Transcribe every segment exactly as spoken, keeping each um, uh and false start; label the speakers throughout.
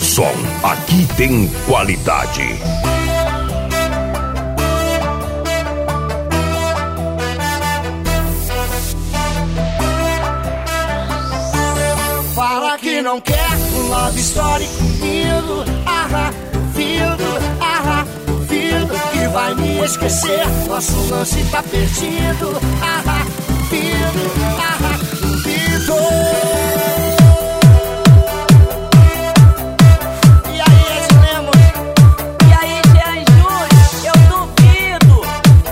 Speaker 1: som, aqui tem qualidade.
Speaker 2: Fala que não quer um love story comigo. Ah, duvido, ah, duvido que vai me esquecer. Nosso lance tá perdido. Ah, duvido, ah, duvido. E aí, Ed Lemos?
Speaker 3: E aí, Jean Júnior? Eu duvido.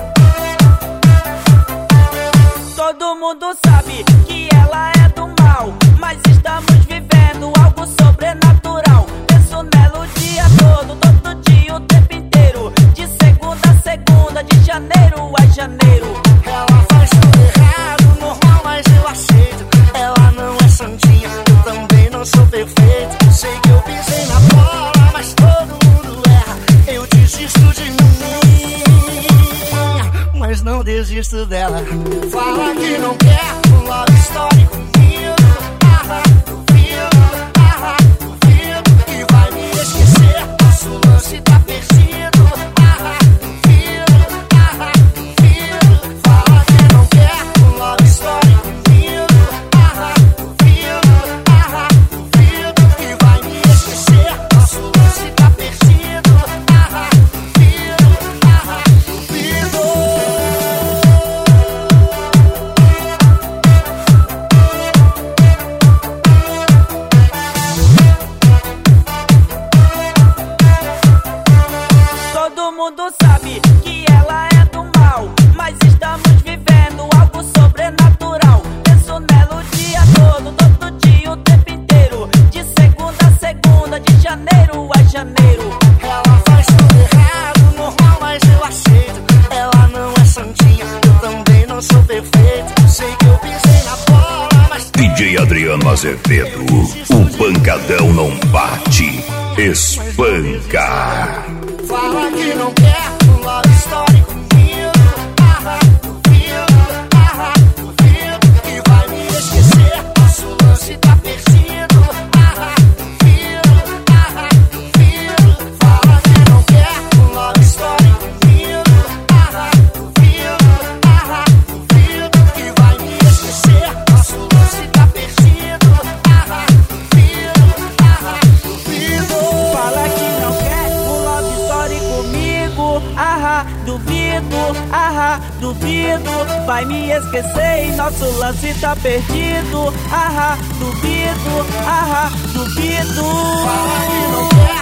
Speaker 3: Todo mundo sabe que ela é do mal, mas estamos vivendo algo sobrenatural. Penso nela o dia todo, todo dia, o tempo inteiro. De segunda a segunda, de janeiro a janeiro.
Speaker 2: Ela faz tudo errado, normal, mas eu aceito. Ela não é santinha, eu também não sou perfeito. Sei que eu pisei na bola, mas todo mundo erra. Eu desisto de mim, mas não desisto dela. Fala que não quer um love story comigo. Ah, duvido, ah, duvido que vai me esquecer. Nosso lance tá perdido. Ah, duvido, ah, duvido. Fala que não quer um love story comigo. Ah, duvido, ah, duvido que vai me esquecer. Nosso lance tá perdido. Ah, duvido, ah, duvido.
Speaker 3: Todo mundo sabe que ela é do mal, mas estamos vivendo algo sobrenatural. Penso nela o dia todo, todo dia, o tempo inteiro. De segunda a segunda, de janeiro a janeiro.
Speaker 2: Ela faz tudo errado, normal, mas eu aceito. Ela não é santinha, eu também não sou perfeito. Sei que eu pisei na bola, mas
Speaker 1: D J Adriano Azevedo, o pancadão não bate, espanca.
Speaker 2: fala que não quer um love story comigo. Ah, duvido, ah, duvido que vai me esquecer. Nosso lance tá perdido. Ah, duvido, ah, duvido. Fala que não quer um love story comigo. Ah, duvido, ah, duvido que vai me esquecer. Nosso lance tá perdido. Ah, duvido, ah, duvido.
Speaker 3: Fala que não quer um love story comigo. Ah, duvido, ah, duvido. Vai me esquecer e nosso lance tá perdido. Ah, duvido, ah, duvido.
Speaker 2: Fala que não quer